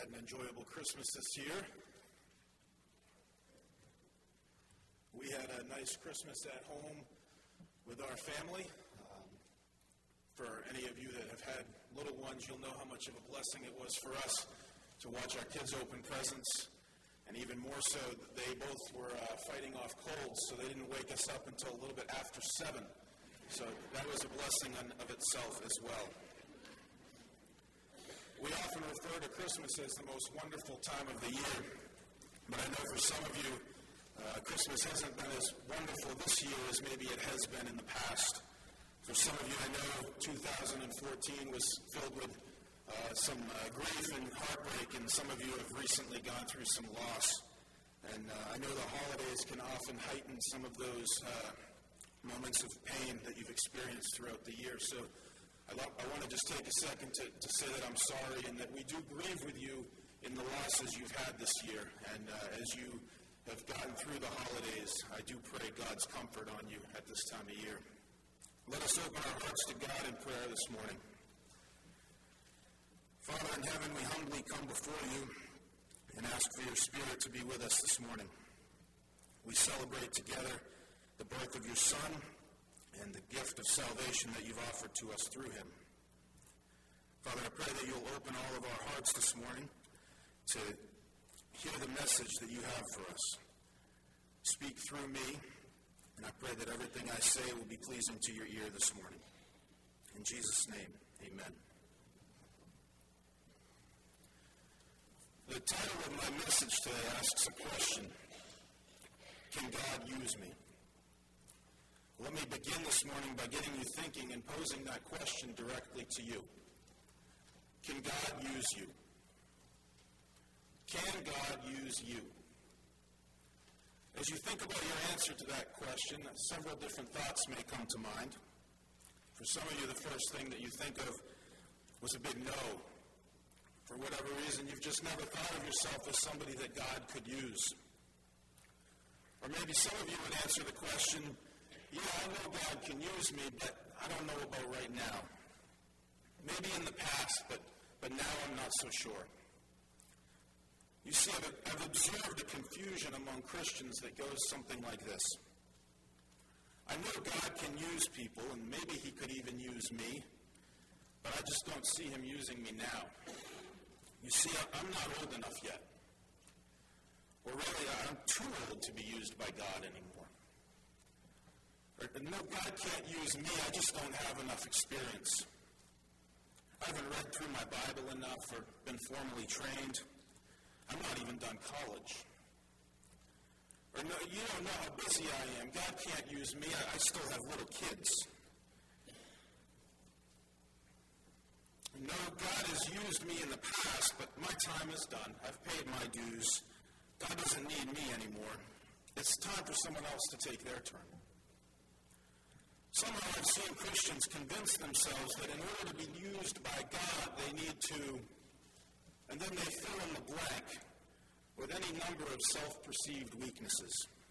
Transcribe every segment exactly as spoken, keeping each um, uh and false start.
had an enjoyable Christmas this year. We had a nice Christmas at home with our family. Um, for any of you that have had little ones, you'll know how much of a blessing it was for us to watch our kids open presents. And even more so, they both were uh, fighting off colds, so they didn't wake us up until a little bit after seven. So that was a blessing on, of itself as well. We often refer to Christmas as the most wonderful time of the year, but I know for some of you, uh, Christmas hasn't been as wonderful this year as maybe it has been in the past. For some of you, I know two thousand fourteen was filled with uh, some uh, grief and heartbreak, and some of you have recently gone through some loss. And uh, I know the holidays can often heighten some of those uh, moments of pain that you've experienced throughout the year. So I, lo- I want to just take a second to, to say that I'm sorry and that we do grieve with you in the losses you've had this year. And uh, as you have gotten through the holidays, I do pray God's comfort on you at this time of year. Let us open our hearts to God in prayer this morning. Father in heaven, we humbly come before you and ask for your Spirit to be with us this morning. We celebrate together the birth of your Son and the gift of salvation that you've offered to us through him. Father, I pray that you'll open all of our hearts this morning to hear the message that you have for us. Speak through me, and I pray that everything I say will be pleasing to your ear this morning. In Jesus' name, amen. The title of my message today asks a question: can God use me? Let me begin this morning by getting you thinking and posing that question directly to you. Can God use you? Can God use you? As you think about your answer to that question, several different thoughts may come to mind. For some of you, the first thing that you think of was a big no. For whatever reason, you've just never thought of yourself as somebody that God could use. Or maybe some of you would answer the question, yeah, I know God can use me, but I don't know about right now. Maybe in the past, but, but now I'm not so sure. You see, I've, I've observed a confusion among Christians that goes something like this. I know God can use people, and maybe he could even use me, but I just don't see him using me now. You see, I'm not old enough yet. Or really, I'm too old to be used by God anymore. Or, no, God can't use me. I just don't have enough experience. I haven't read through my Bible enough or been formally trained. I'm not even done college. Or, no, you don't know how busy I am. God can't use me. I, I still have little kids. No, God has used me in the past, but my time is done. I've paid my dues. God doesn't need me anymore. It's time for someone else to take their turn. Somehow I've seen Christians convince themselves that in order to be used by God, they need to, and then they fill in the blank with any number of self-perceived weaknesses.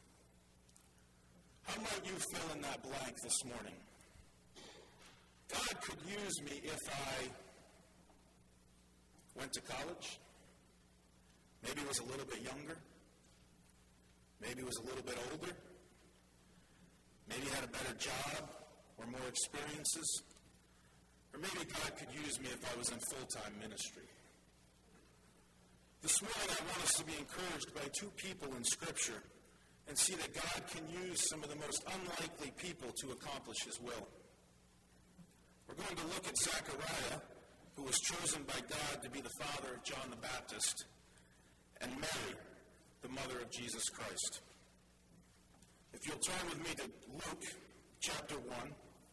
How might you fill in that blank this morning? God could use me if I went to college, maybe was a little bit younger, maybe was a little bit older, maybe had a better job or more experiences, or maybe God could use me if I was in full-time ministry. This morning I want us to be encouraged by two people in Scripture and see that God can use some of the most unlikely people to accomplish his will. We're going to look at Zechariah, who was chosen by God to be the father of John the Baptist, and Mary, the mother of Jesus Christ. If you'll turn with me to Luke chapter one,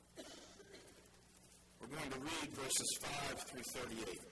we're going to read verses five through thirty-eight.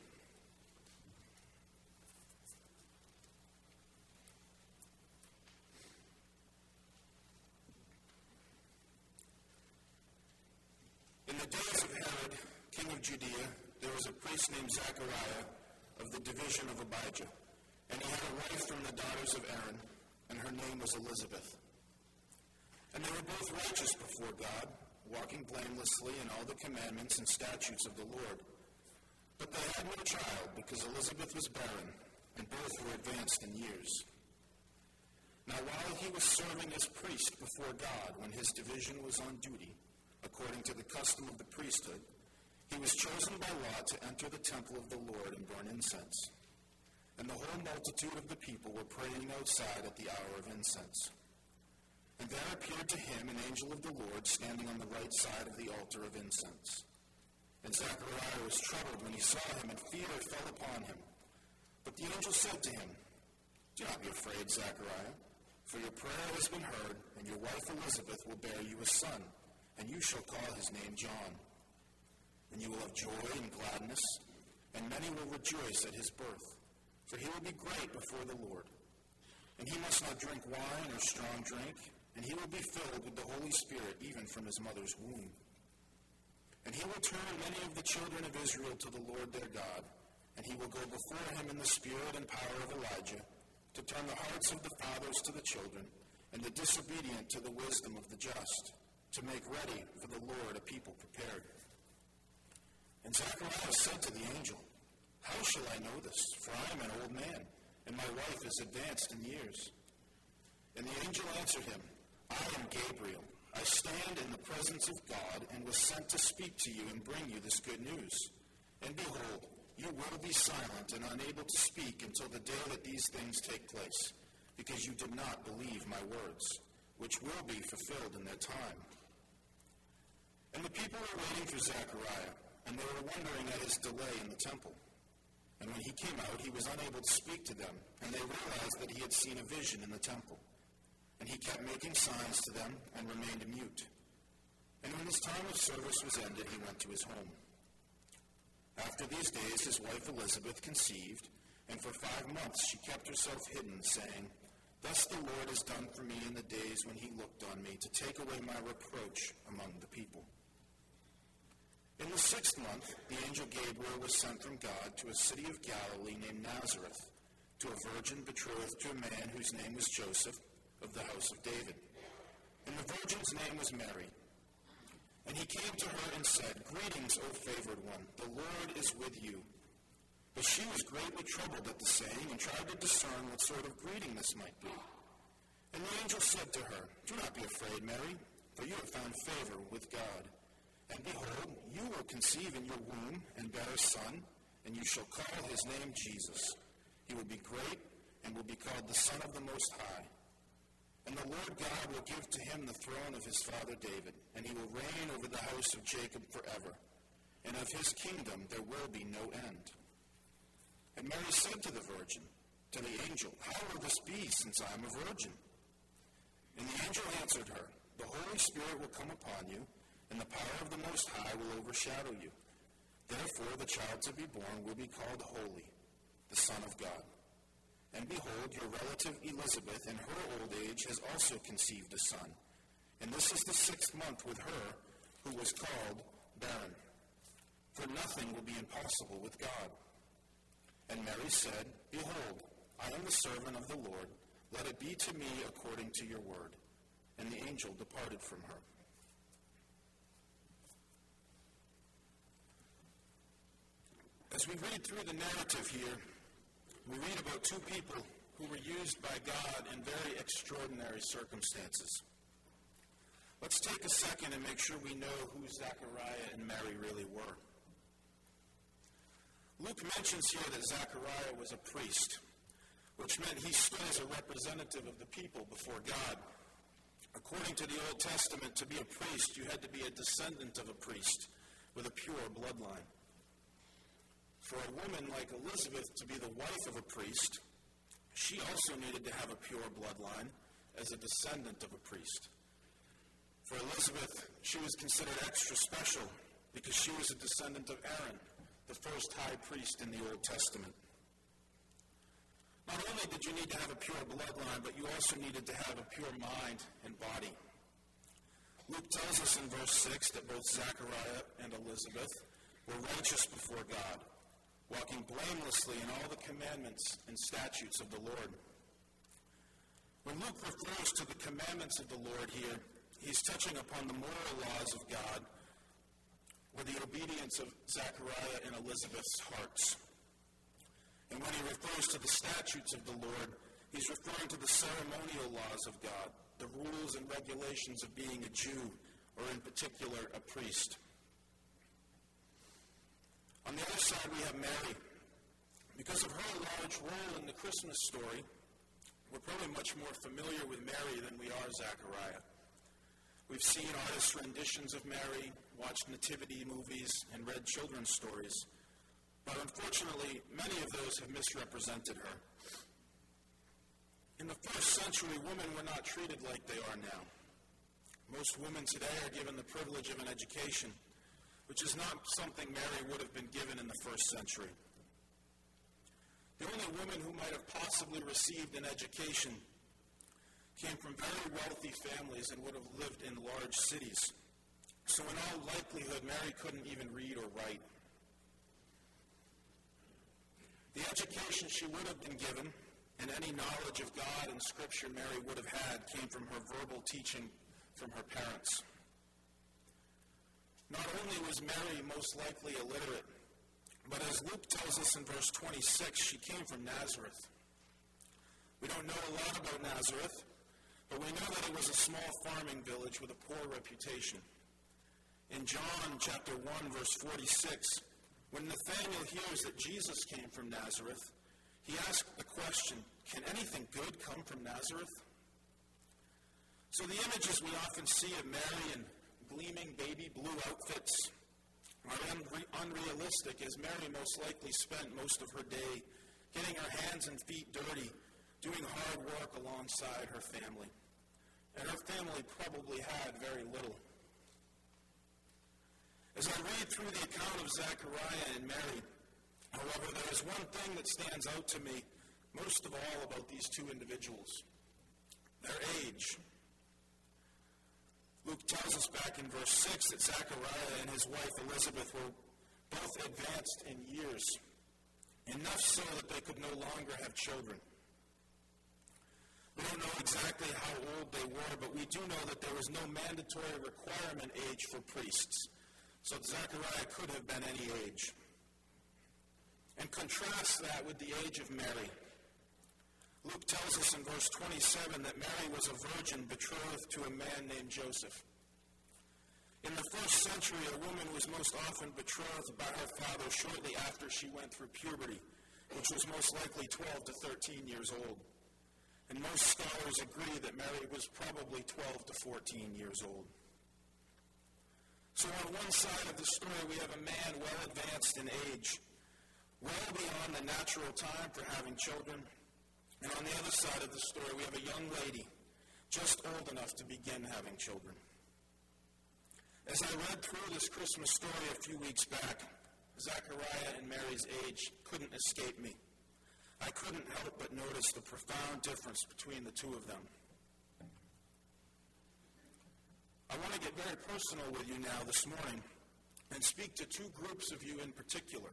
In the days of Herod, king of Judea, there was a priest named Zechariah of the division of Abijah, and he had a wife from the daughters of Aaron, and her name was Elizabeth. And they were both righteous before God, walking blamelessly in all the commandments and statutes of the Lord. But they had no child, because Elizabeth was barren, and both were advanced in years. Now while he was serving as priest before God when his division was on duty, according to the custom of the priesthood, he was chosen by lot to enter the temple of the Lord and burn incense. And the whole multitude of the people were praying outside at the hour of incense. And there appeared to him an angel of the Lord standing on the right side of the altar of incense. And Zechariah was troubled when he saw him, and fear fell upon him. But the angel said to him, "Do not be afraid, Zechariah, for your prayer has been heard, and your wife Elizabeth will bear you a son, and you shall call his name John. And you will have joy and gladness, and many will rejoice at his birth, for he will be great before the Lord. And he must not drink wine or strong drink, and he will be filled with the Holy Spirit even from his mother's womb. And he will turn many of the children of Israel to the Lord their God, and he will go before him in the spirit and power of Elijah, to turn the hearts of the fathers to the children, and the disobedient to the wisdom of the just, to make ready for the Lord a people prepared." And Zechariah said to the angel, "How shall I know this? For I am an old man, and my wife is advanced in years." And the angel answered him, "I am Gabriel. I stand in the presence of God, and was sent to speak to you and bring you this good news. And behold, you will be silent and unable to speak until the day that these things take place, because you did not believe my words, which will be fulfilled in their time." And the people were waiting for Zechariah, and they were wondering at his delay in the temple. And when he came out, he was unable to speak to them, and they realized that he had seen a vision in the temple. And he kept making signs to them and remained mute. And when his time of service was ended, he went to his home. After these days, his wife Elizabeth conceived, and for five months she kept herself hidden, saying, "Thus the Lord has done for me in the days when he looked on me, to take away my reproach among the people." In the sixth month, the angel Gabriel was sent from God to a city of Galilee named Nazareth, to a virgin betrothed to a man whose name was Joseph, of the house of David. And the virgin's name was Mary. And he came to her and said, "Greetings, O favored one, the Lord is with you." But she was greatly troubled at the saying, and tried to discern what sort of greeting this might be. And the angel said to her, "Do not be afraid, Mary, for you have found favor with God. And behold, you will conceive in your womb and bear a son, and you shall call his name Jesus. He will be great and will be called the Son of the Most High. And the Lord God will give to him the throne of his father David, and he will reign over the house of Jacob forever. And of his kingdom there will be no end." And Mary said to the virgin, to the angel, "How will this be, since I am a virgin?" And the angel answered her, "The Holy Spirit will come upon you, and the power of the Most High will overshadow you. Therefore the child to be born will be called Holy, the Son of God. And behold, your relative Elizabeth in her old age has also conceived a son. And this is the sixth month with her who was called barren. For nothing will be impossible with God." And Mary said, "Behold, I am the servant of the Lord. Let it be to me according to your word." And the angel departed from her. As we read through the narrative here, we read about two people who were used by God in very extraordinary circumstances. Let's take a second and make sure we know who Zechariah and Mary really were. Luke mentions here that Zechariah was a priest, which meant he stood as a representative of the people before God. According to the Old Testament, to be a priest, you had to be a descendant of a priest with a pure bloodline. For a woman like Elizabeth to be the wife of a priest, she also needed to have a pure bloodline as a descendant of a priest. For Elizabeth, she was considered extra special because she was a descendant of Aaron, the first high priest in the Old Testament. Not only did you need to have a pure bloodline, but you also needed to have a pure mind and body. Luke tells us in verse six that both Zechariah and Elizabeth were righteous before God, walking blamelessly in all the commandments and statutes of the Lord. When Luke refers to the commandments of the Lord here, he's touching upon the moral laws of God or the obedience of Zechariah and Elizabeth's hearts. And when he refers to the statutes of the Lord, he's referring to the ceremonial laws of God, the rules and regulations of being a Jew, or in particular, a priest. On the other side, we have Mary. Because of her large role in the Christmas story, we're probably much more familiar with Mary than we are Zechariah. We've seen artists' renditions of Mary, watched nativity movies, and read children's stories. But unfortunately, many of those have misrepresented her. In the first century, women were not treated like they are now. Most women today are given the privilege of an education, which is not something Mary would have been given in the first century. The only women who might have possibly received an education came from very wealthy families and would have lived in large cities. So in all likelihood, Mary couldn't even read or write. The education she would have been given, and any knowledge of God and Scripture Mary would have had, came from her verbal teaching from her parents. Not only was Mary most likely illiterate, but as Luke tells us in verse twenty-six, she came from Nazareth. We don't know a lot about Nazareth, but we know that it was a small farming village with a poor reputation. In John chapter one, verse forty-six, when Nathanael hears that Jesus came from Nazareth, he asks the question, can anything good come from Nazareth? So the images we often see of Mary in gleaming baby blue outfits are unre- unrealistic, as Mary most likely spent most of her day getting her hands and feet dirty, doing hard work alongside her family. And her family probably had very little. As I read through the account of Zechariah and Mary, however, there is one thing that stands out to me most of all about these two individuals: their age. Luke tells us back in verse six that Zechariah and his wife Elizabeth were both advanced in years, enough so that they could no longer have children. We don't know exactly how old they were, but we do know that there was no mandatory requirement age for priests. So Zechariah could have been any age. And contrast that with the age of Mary. Luke tells us in verse twenty-seven that Mary was a virgin betrothed to a man named Joseph. In the first century, a woman was most often betrothed by her father shortly after she went through puberty, which was most likely twelve to thirteen years old. And most scholars agree that Mary was probably twelve to fourteen years old. So on one side of the story, we have a man well advanced in age, well beyond the natural time for having children. And on the other side of the story, we have a young lady just old enough to begin having children. As I read through this Christmas story a few weeks back, Zechariah and Mary's age couldn't escape me. I couldn't help but notice the profound difference between the two of them. I want to get very personal with you now this morning and speak to two groups of you in particular.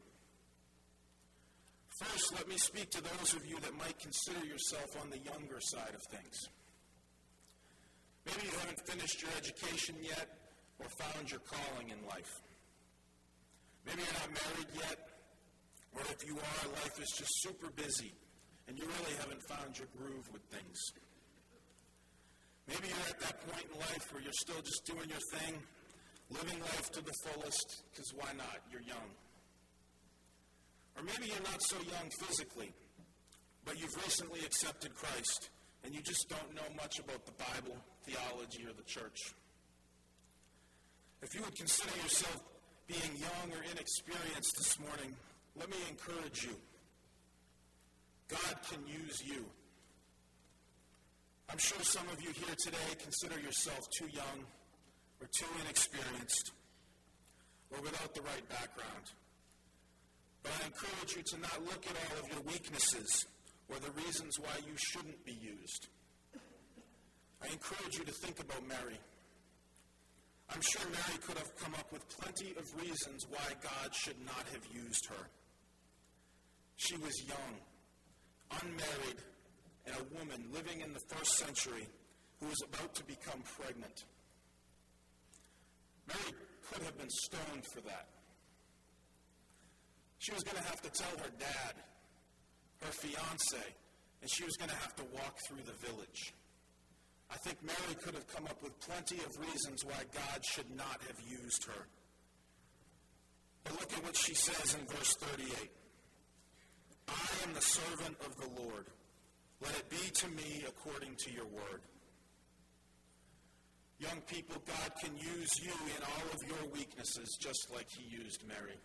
First, let me speak to those of you that might consider yourself on the younger side of things. Maybe you haven't finished your education yet or found your calling in life. Maybe you're not married yet, or if you are, life is just super busy and you really haven't found your groove with things. Maybe you're at that point in life where you're still just doing your thing, living life to the fullest, because why not? You're young. Or maybe you're not so young physically, but you've recently accepted Christ, and you just don't know much about the Bible, theology, or the church. If you would consider yourself being young or inexperienced this morning, let me encourage you. God can use you. I'm sure some of you here today consider yourself too young or too inexperienced or without the right background. But I encourage you to not look at all of your weaknesses or the reasons why you shouldn't be used. I encourage you to think about Mary. I'm sure Mary could have come up with plenty of reasons why God should not have used her. She was young, unmarried, and a woman living in the first century who was about to become pregnant. Mary could have been stoned for that. She was going to have to tell her dad, her fiancé, and she was going to have to walk through the village. I think Mary could have come up with plenty of reasons why God should not have used her. But look at what she says in verse thirty-eight. I am the servant of the Lord. Let it be to me according to your word. Young people, God can use you in all of your weaknesses just like he used Mary.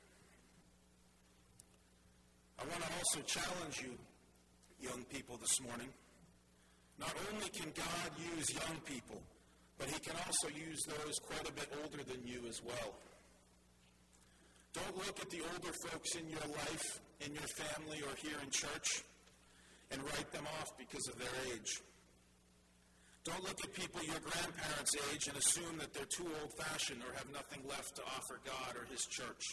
I want to also challenge you, young people, this morning. Not only can God use young people, but he can also use those quite a bit older than you as well. Don't look at the older folks in your life, in your family, or here in church and write them off because of their age. Don't look at people your grandparents' age and assume that they're too old-fashioned or have nothing left to offer God or his church.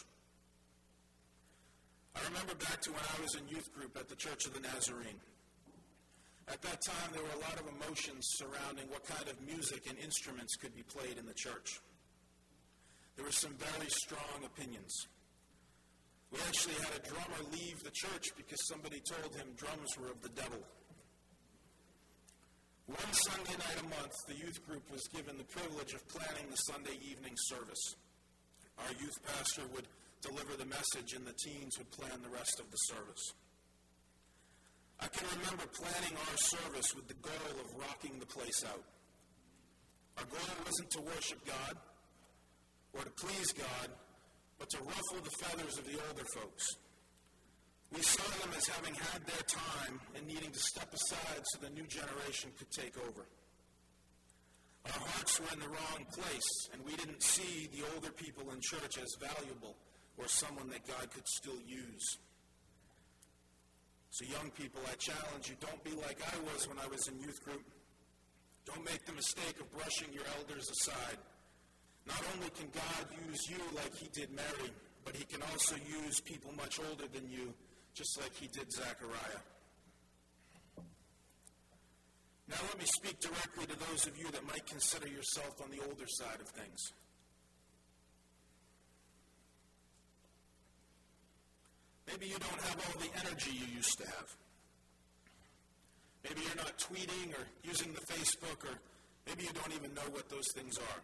I remember back to when I was in youth group at the Church of the Nazarene. At that time, there were a lot of emotions surrounding what kind of music and instruments could be played in the church. There were some very strong opinions. We actually had a drummer leave the church because somebody told him drums were of the devil. One Sunday night a month, the youth group was given the privilege of planning the Sunday evening service. Our youth pastor would deliver the message, and the teens would plan the rest of the service. I can remember planning our service with the goal of rocking the place out. Our goal wasn't to worship God or to please God, but to ruffle the feathers of the older folks. We saw them as having had their time and needing to step aside so the new generation could take over. Our hearts were in the wrong place, and we didn't see the older people in church as valuable or someone that God could still use. So young people, I challenge you, don't be like I was when I was in youth group. Don't make the mistake of brushing your elders aside. Not only can God use you like he did Mary, but he can also use people much older than you, just like he did Zechariah. Now let me speak directly to those of you that might consider yourself on the older side of things. Maybe you don't have all the energy you used to have. Maybe you're not tweeting or using the Facebook, or maybe you don't even know what those things are.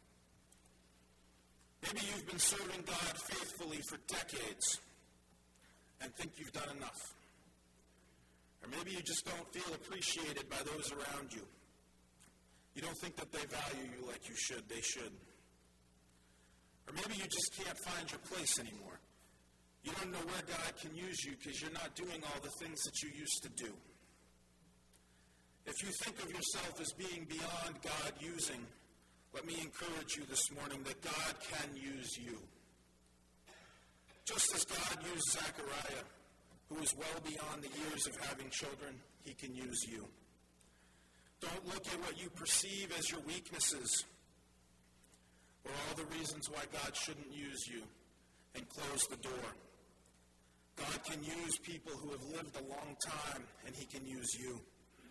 Maybe you've been serving God faithfully for decades and think you've done enough. Or maybe you just don't feel appreciated by those around you. You don't think that they value you like you should, they should. Or maybe you just can't find your place anymore. You don't know where God can use you because you're not doing all the things that you used to do. If you think of yourself as being beyond God using, let me encourage you this morning that God can use you. Just as God used Zechariah, who is well beyond the years of having children, he can use you. Don't look at what you perceive as your weaknesses or all the reasons why God shouldn't use you and close the door. God can use people who have lived a long time, and he can use you.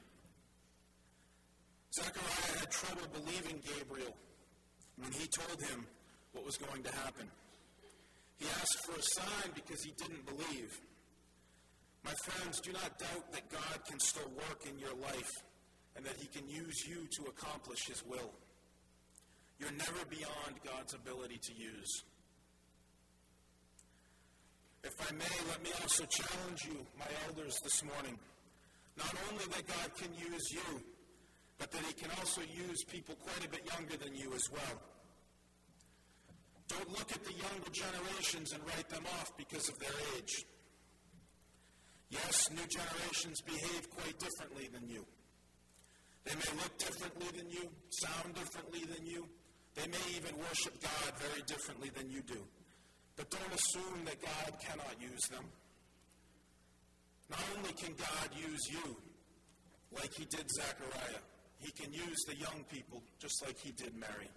Zechariah had trouble believing Gabriel when he told him what was going to happen. He asked for a sign because he didn't believe. My friends, do not doubt that God can still work in your life and that he can use you to accomplish his will. You're never beyond God's ability to use. If I may, let me also challenge you, my elders, this morning. Not only that God can use you, but that he can also use people quite a bit younger than you as well. Don't look at the younger generations and write them off because of their age. Yes, new generations behave quite differently than you. They may look differently than you, sound differently than you. They may even worship God very differently than you do. But don't assume that God cannot use them. Not only can God use you, like he did Zechariah, he can use the young people just like he did Mary.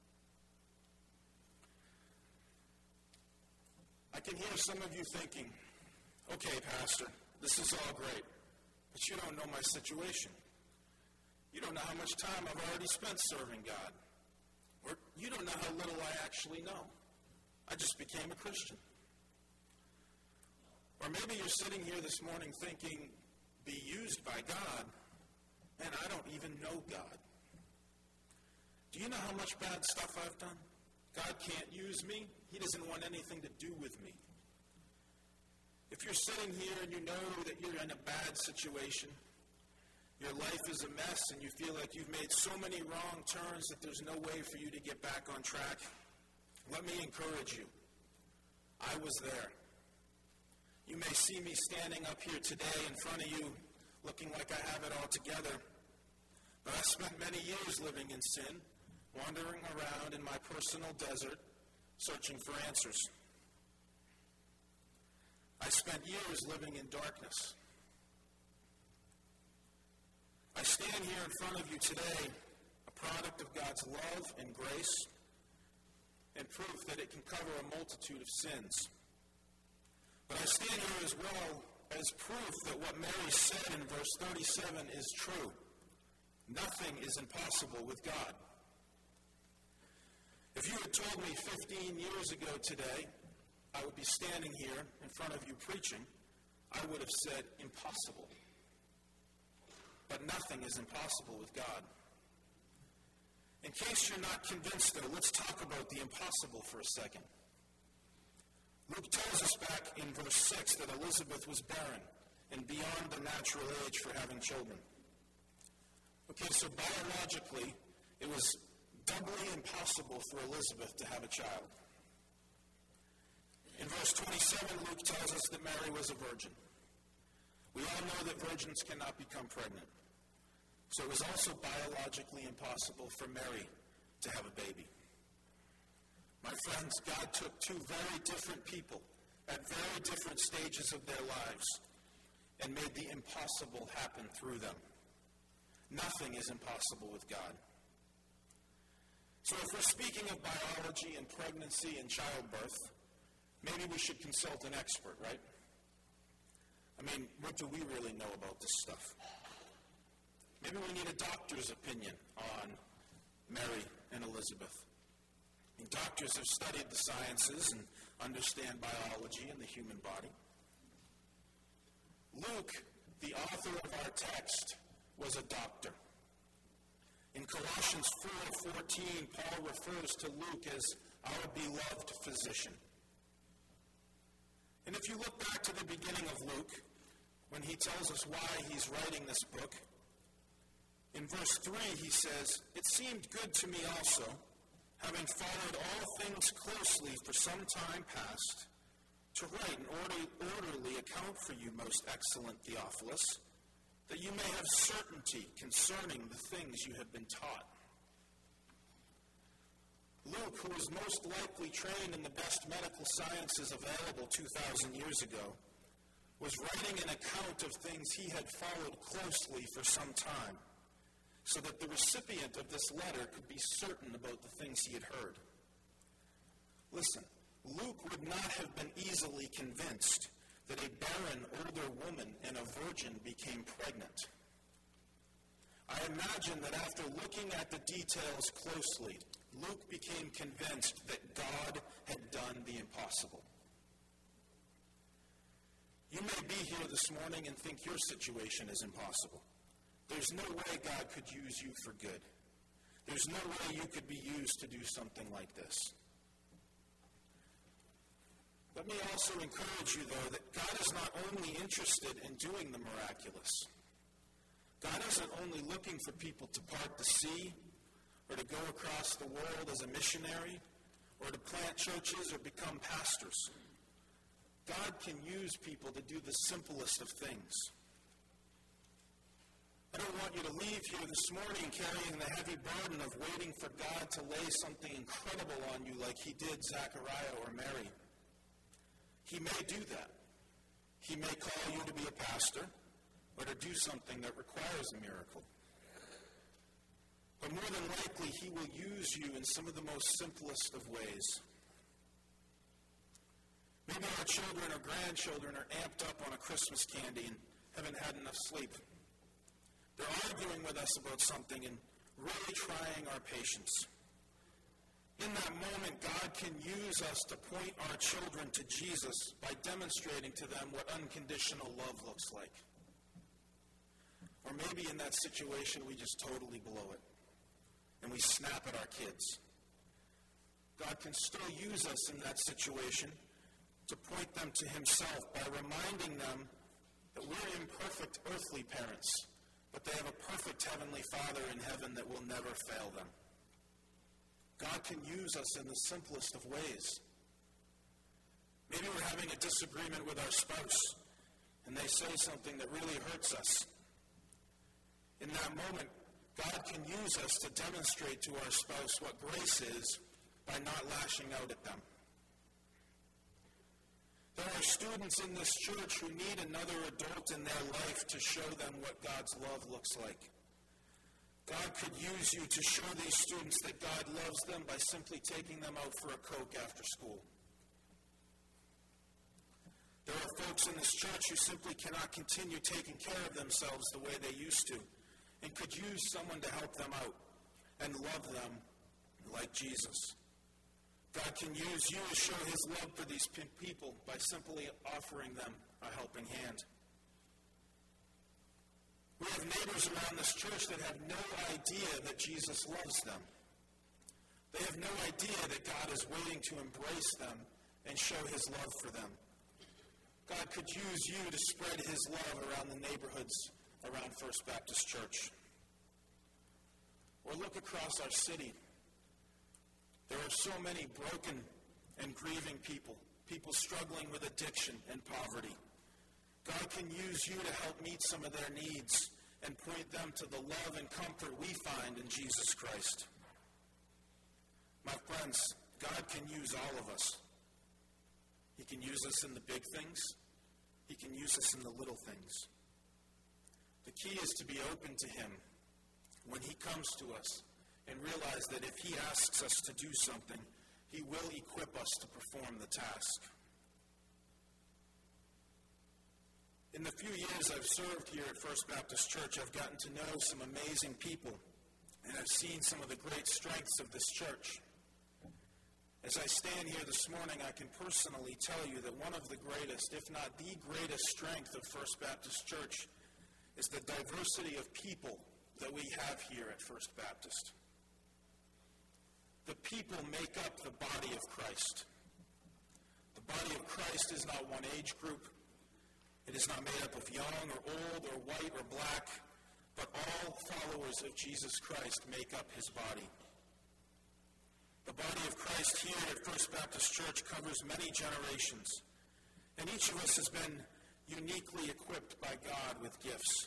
I can hear some of you thinking, okay, Pastor, this is all great, but you don't know my situation. You don't know how much time I've already spent serving God. Or you don't know how little I actually know. I just became a Christian. Or maybe you're sitting here this morning thinking, be used by God, and I don't even know God. Do you know how much bad stuff I've done? God can't use me. He doesn't want anything to do with me. If you're sitting here and you know that you're in a bad situation, your life is a mess and you feel like you've made so many wrong turns that there's no way for you to get back on track, let me encourage you. I was there. You may see me standing up here today in front of you looking like I have it all together, but I spent many years living in sin, wandering around in my personal desert, searching for answers. I spent years living in darkness. I stand here in front of you today, a product of God's love and grace, and proof that it can cover a multitude of sins. But I stand here as well as proof that what Mary said in verse thirty-seven is true. Nothing is impossible with God. If you had told me fifteen years ago today I would be standing here in front of you preaching, I would have said impossible. But nothing is impossible with God. In case you're not convinced, though, let's talk about the impossible for a second. Luke tells us back in verse six that Elizabeth was barren and beyond the natural age for having children. Okay, so biologically, it was doubly impossible for Elizabeth to have a child. In verse twenty-seven, Luke tells us that Mary was a virgin. We all know that virgins cannot become pregnant. So it was also biologically impossible for Mary to have a baby. My friends, God took two very different people at very different stages of their lives and made the impossible happen through them. Nothing is impossible with God. So if we're speaking of biology and pregnancy and childbirth, maybe we should consult an expert, right? I mean, what do we really know about this stuff? Maybe we need a doctor's opinion on Mary and Elizabeth. And doctors have studied the sciences and understand biology and the human body. Luke, the author of our text, was a doctor. In Colossians four fourteen, Paul refers to Luke as our beloved physician. And if you look back to the beginning of Luke, when he tells us why he's writing this book, in verse three he says, "It seemed good to me also, having followed all things closely for some time past, to write an order, orderly account for you, most excellent Theophilus, that you may have certainty concerning the things you have been taught." Luke, who was most likely trained in the best medical sciences available two thousand years ago, was writing an account of things he had followed closely for some time, so that the recipient of this letter could be certain about the things he had heard. Listen, Luke would not have been easily convinced that a barren older woman and a virgin became pregnant. I imagine that after looking at the details closely, Luke became convinced that God had done the impossible. You may be here this morning and think your situation is impossible. There's no way God could use you for good. There's no way you could be used to do something like this. Let me also encourage you, though, that God is not only interested in doing the miraculous. God isn't only looking for people to part the sea, or to go across the world as a missionary, or to plant churches or become pastors. God can use people to do the simplest of things. I don't want you to leave here this morning carrying the heavy burden of waiting for God to lay something incredible on you like he did Zechariah or Mary. He may do that. He may call you to be a pastor or to do something that requires a miracle. But more than likely, he will use you in some of the most simplest of ways. Maybe our children or grandchildren are amped up on a Christmas candy and haven't had enough sleep. They're arguing with us about something and really trying our patience. In that moment, God can use us to point our children to Jesus by demonstrating to them what unconditional love looks like. Or maybe in that situation, we just totally blow it, and we snap at our kids. God can still use us in that situation to point them to himself by reminding them that we're imperfect earthly parents, but they have a perfect heavenly Father in heaven that will never fail them. God can use us in the simplest of ways. Maybe we're having a disagreement with our spouse, and they say something that really hurts us. In that moment, God can use us to demonstrate to our spouse what grace is by not lashing out at them. There are students in this church who need another adult in their life to show them what God's love looks like. God could use you to show these students that God loves them by simply taking them out for a Coke after school. There are folks in this church who simply cannot continue taking care of themselves the way they used to, and could use someone to help them out and love them like Jesus. God can use you to show his love for these people by simply offering them a helping hand. We have neighbors around this church that have no idea that Jesus loves them. They have no idea that God is waiting to embrace them and show his love for them. God could use you to spread his love around the neighborhoods around First Baptist Church. Or look across our city. There are so many broken and grieving people, people struggling with addiction and poverty. God can use you to help meet some of their needs and point them to the love and comfort we find in Jesus Christ. My friends, God can use all of us. He can use us in the big things. He can use us in the little things. The key is to be open to him when he comes to us and realize that if he asks us to do something, he will equip us to perform the task. In the few years I've served here at First Baptist Church, I've gotten to know some amazing people, and I've seen some of the great strengths of this church. As I stand here this morning, I can personally tell you that one of the greatest, if not the greatest strength of First Baptist Church is the diversity of people that we have here at First Baptist. The people make up the body of Christ. The body of Christ is not one age group. It is not made up of young or old or white or black, but all followers of Jesus Christ make up his body. The body of Christ here at First Baptist Church covers many generations, and each of us has been uniquely equipped by God with gifts.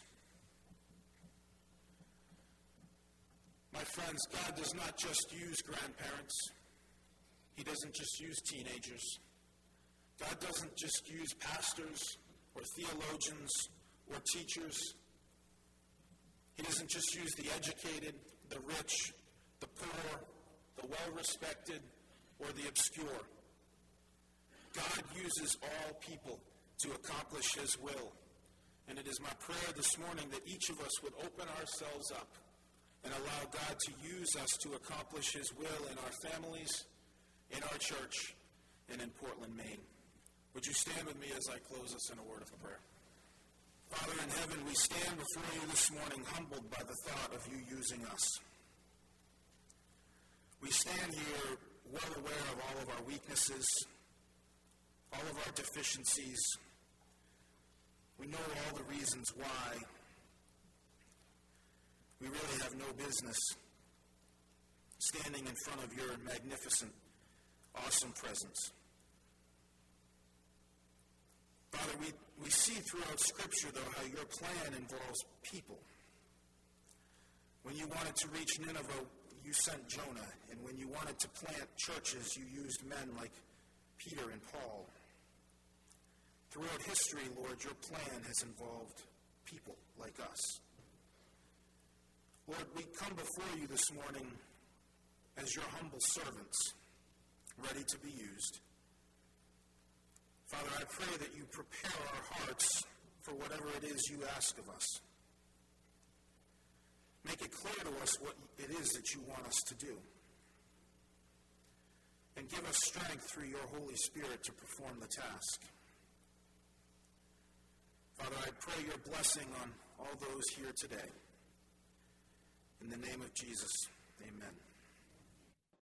My friends, God does not just use grandparents. He doesn't just use teenagers. God doesn't just use pastors or theologians or teachers. He doesn't just use the educated, the rich, the poor, the well-respected, or the obscure. God uses all people to accomplish his will. And it is my prayer this morning that each of us would open ourselves up and allow God to use us to accomplish his will in our families, in our church, and in Portland, Maine. Would you stand with me as I close us in a word of prayer? Father in heaven, we stand before you this morning humbled by the thought of you using us. We stand here well aware of all of our weaknesses, all of our deficiencies. We know all the reasons why we really have no business standing in front of your magnificent, awesome presence. Father, we, we see throughout Scripture, though, how your plan involves people. When you wanted to reach Nineveh, you sent Jonah. And when you wanted to plant churches, you used men like Peter and Paul. Throughout history, Lord, your plan has involved people like us. Lord, we come before you this morning as your humble servants, ready to be used. Father, I pray that you prepare our hearts for whatever it is you ask of us. Make it clear to us what it is that you want us to do. and give us strength through your Holy Spirit to perform the task. Father, I pray your blessing on all those here today. In the name of Jesus, amen.